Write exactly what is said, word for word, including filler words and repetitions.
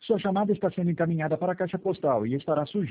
Sua chamada está sendo encaminhada para a caixa postal e estará sujeita